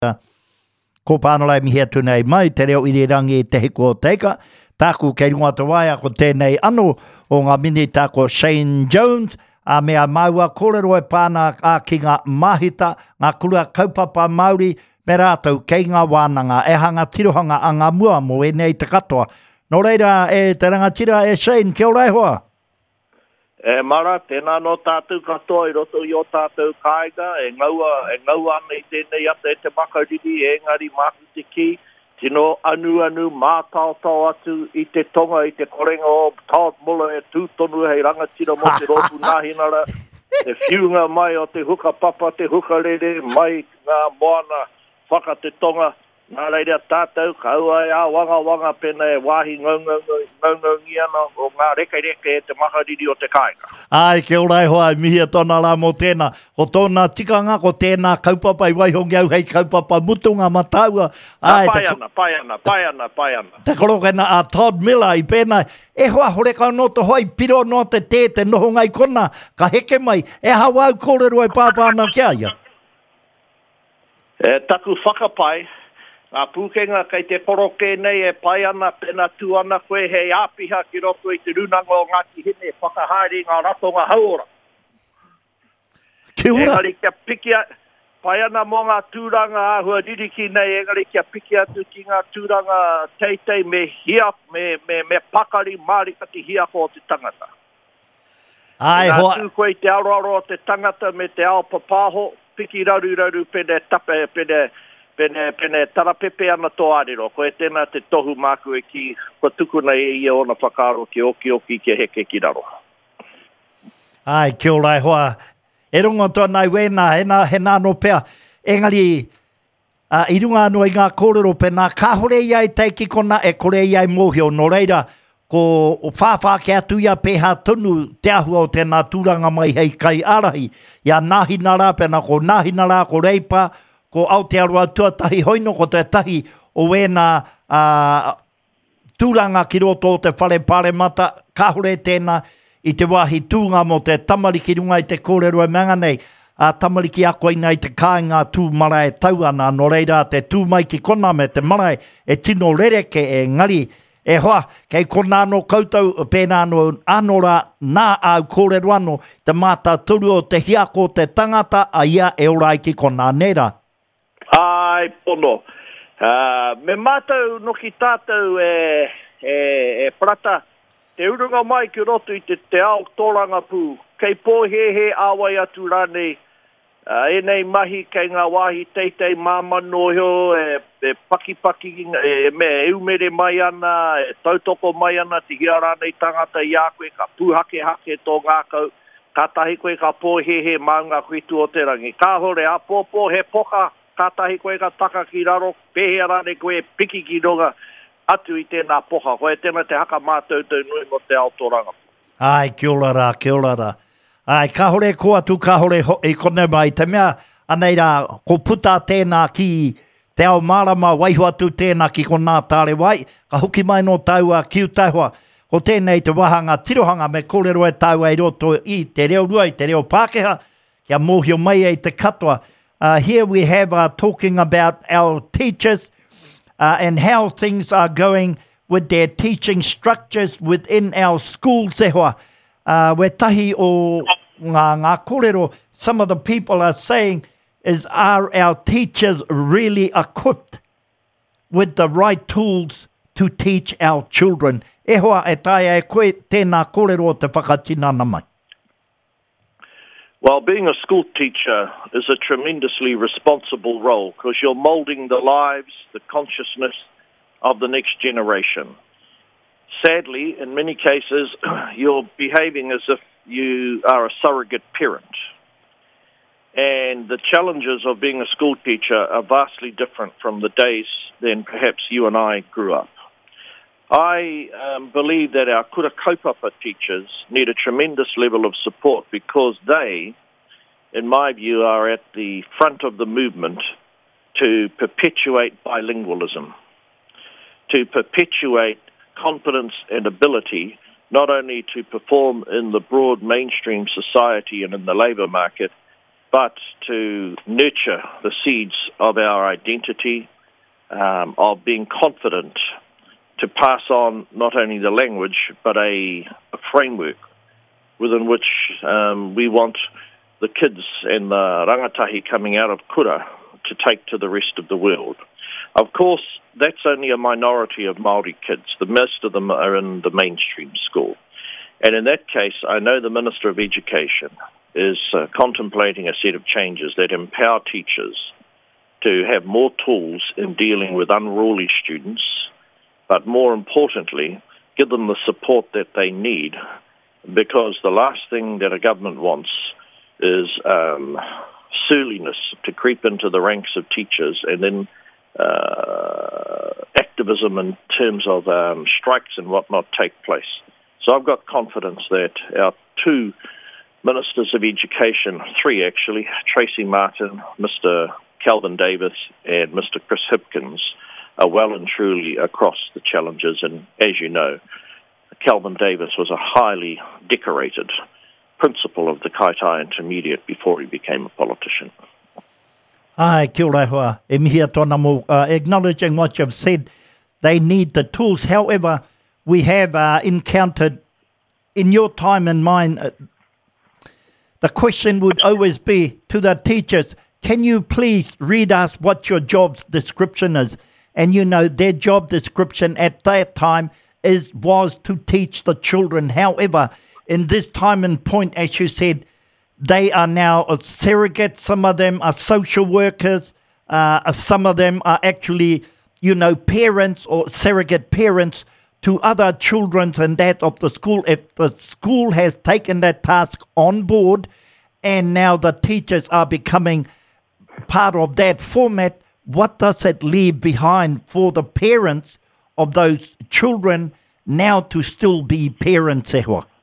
ko pānalai mihia tunei mai, te reo irirangi te hiko teika, tāku kei runga te waia ko tēnei ano o ngā mini tāko Shane Jones, a mea maua kōrero e pāna a ki ngā mahita, ngā kurua kaupapa Māori, me rātou kei ngā wānanga, e hanga tirohanga a ngā mua mo e nei te katoa. Nō reira e te rangatira e Shane, kia ora e hoa? Mara, tēnā no tātou katoa I roto I o tātou kāinga, e ngaua nei tēnei ata e te makariri, e ngari māku te ki, tino anu mātautau atu I te tonga, I te korenga o Todd Muller e tūtonu hei rangatira mo te ropu nāhinara, te whiunga mai o te huka papa, te huka rere, mai ngā moana whaka te tonga, nā reira tātou, kaua e a wanga pena e wāhi ngaungaungi ana o ngā reke e te makariri o te kāinga. Ai, ke ora e hoa, mihia tōna la mō tēnā. Ko tōna tikanga, ko tēnā kaupapa I waihongi au hei kaupapa mutunga mataua. Ai, pai ana. Te korokena a Todd Miller I pēnā, e hoa horeka no te hoi, piro no te te noho ngai kona, ka heke mai, e hawau kōrero e pāpāna kia ia. Taku whakapai, ngā pūkenga kei te koroke nei e pai ana pena tū ana koe hei āpiha ki roto I te runanga o Ngāti Hine whakahāri ngā ratonga haora. Kia ora. Engari kia pikia, pai ana mo ngā tūranga āhua ririki nei, engari kia piki atu ki ngā tūranga teitei me hia, me pakari mārikati hia ko te tangata. Ai, hoa. Ngā tū koe te aroaro o te tangata me te ao papaho, piki raru pene tape, pene tarapepe ana tō ariro. Ko e tēnā te tohu māku e ki, ko tukuna I ona whakaro ki oki ki heke ki raro. Ai, kia ora e hoa. E runga tōnai wēnā, he nā no pēr. Engari, I runga anō I ngā kōrero pēnā, ka hore iai teiki kona e kore iai mōhio. Nō reira, ko whāwhā ke atu ia pēhā tonu te ahua o tēnā tūranga mai hei kai arahi. Ia nāhinara pēnā, ko nāhinara, ko reipa, ko Aotearoa tuatahi hoino ko te tahi o wēnā tūranga ki roto o te whare pāremata, ka hore tēnā I te wāhi tūnga mo te tamariki runga I te kōrero e manga nei, tamariki a koe nei te kāinga tū marae tau ana, no reira te tū mai ki kona me te marae e tino rereke e ngari, e hoa, kei kona anō koutou pēnā anora nā au kōrero anō, te māta turu o te hiako te tangata a ia e orai ki kona nera. Ai, pono. Me mātou no ki tātou e prata, te urunga mai ki roto I te ao tōranga pū, kei pōhehe āwai atu rānei, e nei mahi kei ngā wāhi teitei māmanohio, e paki, me eumere mai ana, e tautoko mai ana, te hia rānei tangata I a koe, ka pūhake tō ngākau, ka tahi koe ka pōhehe maunga kuitu o te rangi. Ka hore a pōpō he poka, ka tahi koe ka taka ki raro, pēhea rane koe piki ki ronga atu I tēnā poka. Koe tēnā te haka mātou nui mo te autoranga. Ai, kia ora rā. Ai, ka hore ko atu, ka hore I kone mai. Te mea, anei rā, ko puta tēnā ki te ao marama, waiho atu tēnā ki ko nā tāre wai, ka hoki mai no taua ki utaihua. Ko tēnei te wahanga tirohanga me kōrero e taua I roto I te reo rua, I te reo Pākehā, kia mōhio mai e te katoa. Here we have talking about our teachers and how things are going with their teaching structures within our schools. We tahi o ngā kōrero, some of the people are saying, are our teachers really equipped with the right tools to teach our children? E hoa e taia e koe tēnā kōrero o te whakatinana mai. Well, being a school teacher is a tremendously responsible role because you're molding the lives, the consciousness of the next generation. Sadly, in many cases, you're behaving as if you are a surrogate parent. And the challenges of being a school teacher are vastly different from the days when perhaps you and I grew up. I believe that our kura kaupapa teachers need a tremendous level of support because they, in my view, are at the front of the movement to perpetuate bilingualism, to perpetuate competence and ability not only to perform in the broad mainstream society and in the labour market, but to nurture the seeds of our identity, of being confident to pass on not only the language, but a framework within which we want the kids and the rangatahi coming out of kura to take to the rest of the world. Of course, that's only a minority of Māori kids. The most of them are in the mainstream school. And in that case, I know the Minister of Education is contemplating a set of changes that empower teachers to have more tools in dealing with unruly students, but more importantly, give them the support that they need, because the last thing that a government wants is surliness to creep into the ranks of teachers, and then activism in terms of strikes and whatnot take place. So I've got confidence that our two Ministers of Education, three actually, Tracy Martin, Mr. Kelvin Davis and Mr. Chris Hipkins, are well and truly across the challenges. And as you know, Kelvin Davis was a highly decorated principal of the Kaitai Intermediate before he became a politician. Ai, kia ora hoa. E mihia tōna mō, acknowledging what you've said, they need the tools. However, we have encountered, in your time and mine, the question would always be to the teachers, can you please read us what your job's description is? And you know, their job description at that time was to teach the children. However, in this time and point, as you said, they are now surrogates. Some of them are social workers. Some of them are actually, you know, parents or surrogate parents to other children and that of the school. If the school has taken that task on board and now the teachers are becoming part of that format, what does it leave behind for the parents of those children now to still be parents?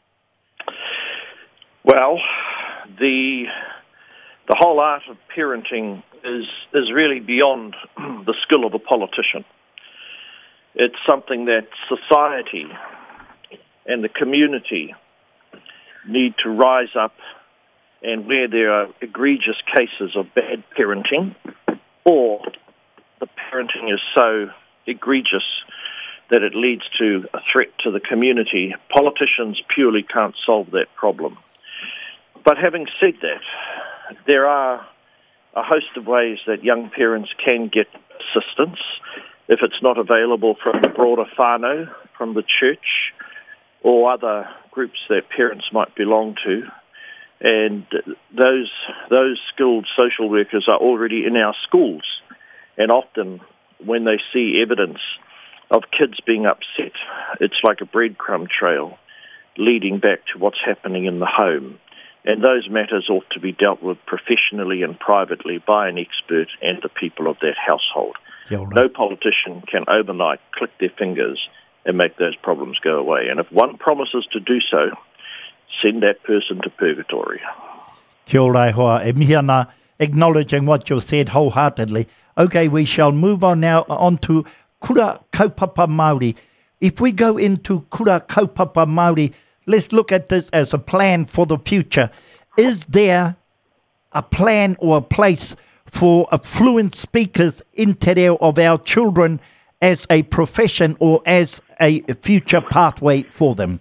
Well, the whole art of parenting is really beyond the skill of a politician. It's something that society and the community need to rise up, and where there are egregious cases of bad parenting, or the parenting is so egregious that it leads to a threat to the community, politicians purely can't solve that problem. But having said that, there are a host of ways that young parents can get assistance if it's not available from the broader whānau, from the church, or other groups that parents might belong to. And those skilled social workers are already in our schools. And often when they see evidence of kids being upset, it's like a breadcrumb trail leading back to what's happening in the home. And those matters ought to be dealt with professionally and privately by an expert and the people of that household. No politician can overnight click their fingers and make those problems go away. And if one promises to do so, send that person to purgatory. Kia ora hoa. E mihiana, acknowledging what you said wholeheartedly. Okay, we shall move on now on to Kura Kaupapa Māori. If we go into Kura Kaupapa Māori, let's look at this as a plan for the future. Is there a plan or a place for fluent speakers in te reo of our children as a profession or as a future pathway for them?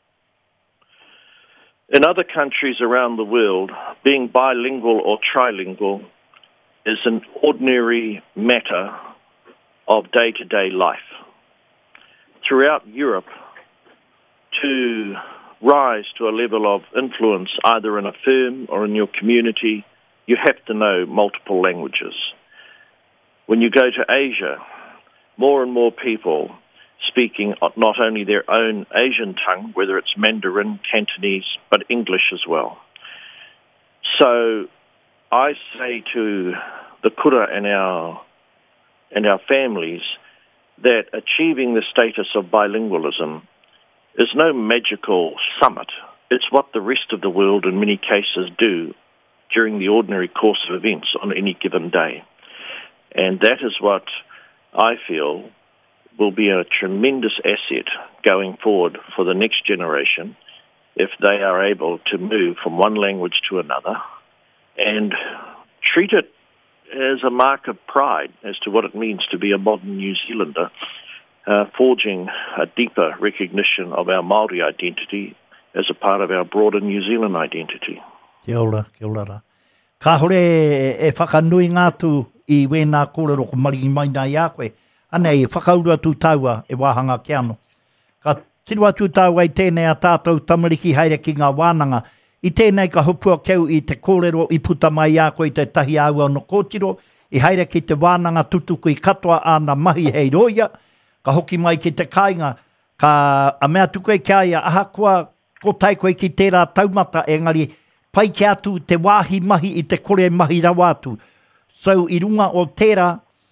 In other countries around the world, being bilingual or trilingual is an ordinary matter of day-to-day life. Throughout Europe, to rise to a level of influence either in a firm or in your community, you have to know multiple languages. When you go to Asia, more and more people speaking not only their own Asian tongue, whether it's Mandarin, Cantonese, but English as well. So I say to the kura and our families that achieving the status of bilingualism is no magical summit. It's what the rest of the world in many cases do during the ordinary course of events on any given day. And that is what I feel will be a tremendous asset going forward for the next generation if they are able to move from one language to another and treat it as a mark of pride as to what it means to be a modern New Zealander, forging a deeper recognition of our Māori identity as a part of our broader New Zealand identity. Kia ora, kia ora. Ka hore e whakanui ngātu i wēnā kōrero ko mariki mai nā i a koe. Anei, whakaurua tū taua e wāhanga ki anō. Ka tirua tū taua i tēnei a tātou tamariki haere ki ngā wānanga. I tēnei ka hopua keu i te kōrero i puta mai a koe i te tahi aua no kōtiro. I haere ki te wānanga tutuku i katoa āna mahi hei roia. Ka hoki mai ki te kāinga. Ka a mea tuku e kia ia aha kua ko tai koe ki tērā taumata engari pai ki atu te wāhi mahi i te kore mahi rawa atu. So i runga o tērā,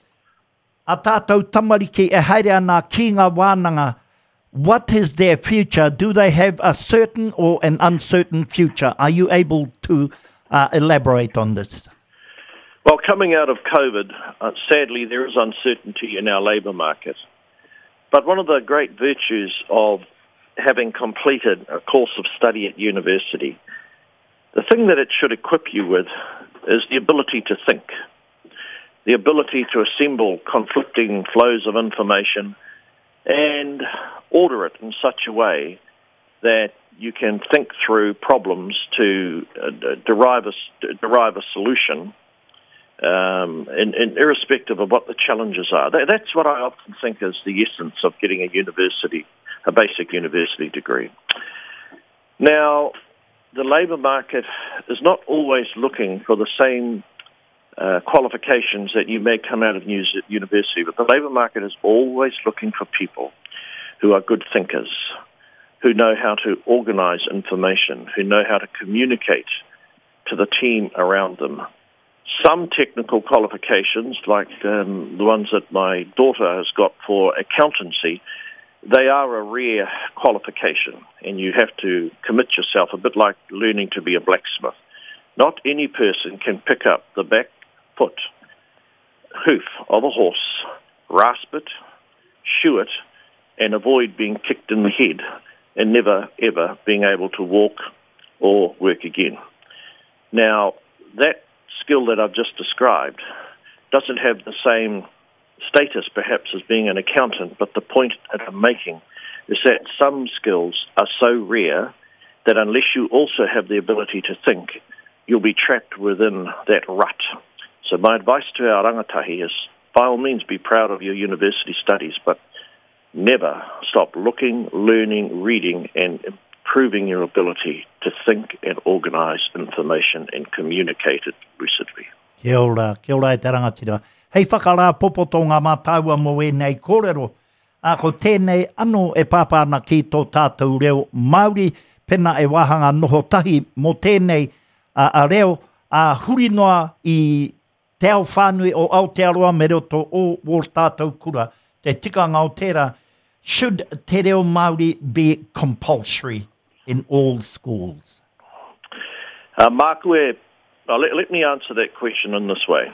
a tātou tamariki e haere ana ki ngā wānanga, what is their future? Do they have a certain or an uncertain future? Are you able to elaborate on this? Well, coming out of COVID, sadly there is uncertainty in our labour market. But one of the great virtues of having completed a course of study at university, the thing that it should equip you with is the ability to think, the ability to assemble conflicting flows of information and order it in such a way that you can think through problems to derive a solution, and irrespective of what the challenges are. That's what I often think is the essence of getting a basic university degree. Now, the labour market is not always looking for the same qualifications that you may come out of university, but the labour market is always looking for people who are good thinkers, who know how to organise information, who know how to communicate to the team around them. Some technical qualifications, like the ones that my daughter has got for accountancy, they are a rare qualification, and you have to commit yourself, a bit like learning to be a blacksmith. Not any person can pick up the back foot, hoof of a horse, rasp it, shoe it, and avoid being kicked in the head and never, ever being able to walk or work again. Now, that skill that I've just described doesn't have the same status perhaps as being an accountant, but the point that I'm making is that some skills are so rare that unless you also have the ability to think, you'll be trapped within that rut. So my advice to our rangatahi is, by all means, be proud of your university studies, but never stop looking, learning, reading, and improving your ability to think and organise information and communicate it lucidly. Kia ora e te rangatira. Hei whakarā popoto ngā mātaua mo e nei kōrero. Ko tēnei anō e pāpāna ki tō tātou reo Māori, pena e wāhanga noho tahi mo tēnei a reo a huri noa i te ao whānui o Aotearoa me reo tō o tātou kura, te tikanga o tērā. Should te reo Māori be compulsory in all schools? Mākue, let me answer that question in this way.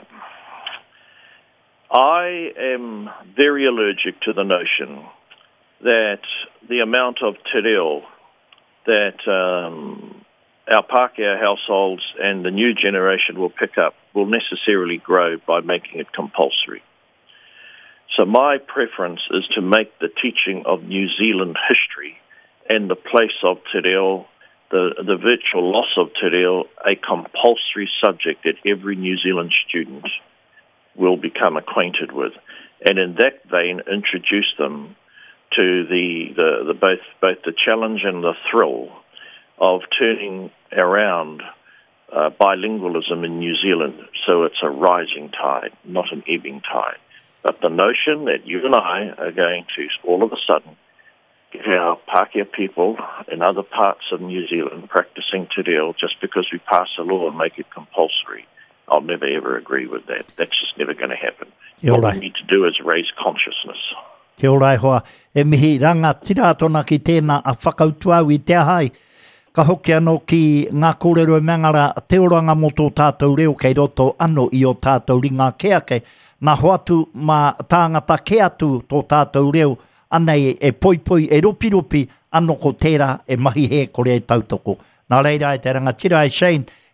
I am very allergic to the notion that the amount of te reo that our Pākehā households and the new generation will pick up will necessarily grow by making it compulsory. So my preference is to make the teaching of New Zealand history and the place of te reo, the virtual loss of te reo, a compulsory subject that every New Zealand student will become acquainted with, and in that vein introduce them to the both the challenge and the thrill of turning around bilingualism in New Zealand, so it's a rising tide, not an ebbing tide. But the notion that you and I are going to all of a sudden get our Pākehā people in other parts of New Zealand practicing te reo just because we pass a law and make it compulsory, I'll never ever agree with that. That's just never going to happen. What we need to do is raise consciousness. Kia ora hoa. E mihi ranga tira tona ki tēnā a whakautua i te ahai. Ka hoki anō ki ngā kōrero e mangara te oranga mo tō tātou reo kei roto anō i o tātou ringa keake. Nā hoatu mā tāngata ke atu tō tātou reo anei e poipoi e ropiropi anō ko tērā e mahi he kore e tautoko. Nā reira e te rangatira e Shane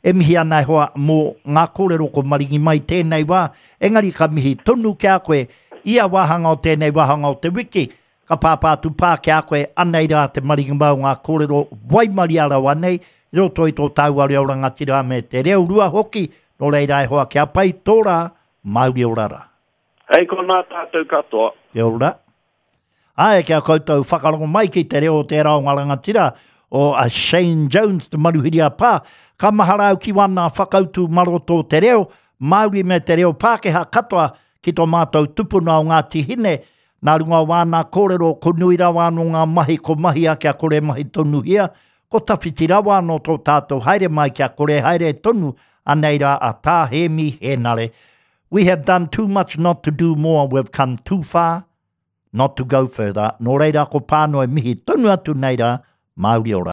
e mihi ana hoa mō ngā kōrero ko maringi mai tēnei wā, engari ka mihi tonu kia koe, ia wahanga o tēnei wahanga o te wiki, ka pāpātu pā kia koe, anei rā te maringi mau ngā kōrero, waimari ara wanei, roto i tō tauare o rangatira me te reo rua hoki, no reira e hoa kia pai tōra, Māori o rara. Hei ko nā tātou katoa. Kia ora. Ai, kia koutou whakarongo mai ki te reo o te rao ngā rangatira, o a Shane Jones, te maruhiri a pā, ka maharau ki wana whakautu maroto te reo, Māori me te reo Pākehā katoa, ki tō mātou tupuna o ngā tihine, nā runga wāna kōrero, ko nui rawa no ngā mahi ko mahi a kia kore mahi tonu hia, ko tawhiti rawa no tō tātou haere mai kia kore haere tonu, anei rā a tā he mi he nare. We have done too much not to do more, we've come too far not to go further. Nō reira ko pānoe mihi tonu atu nei rā, Māori ora.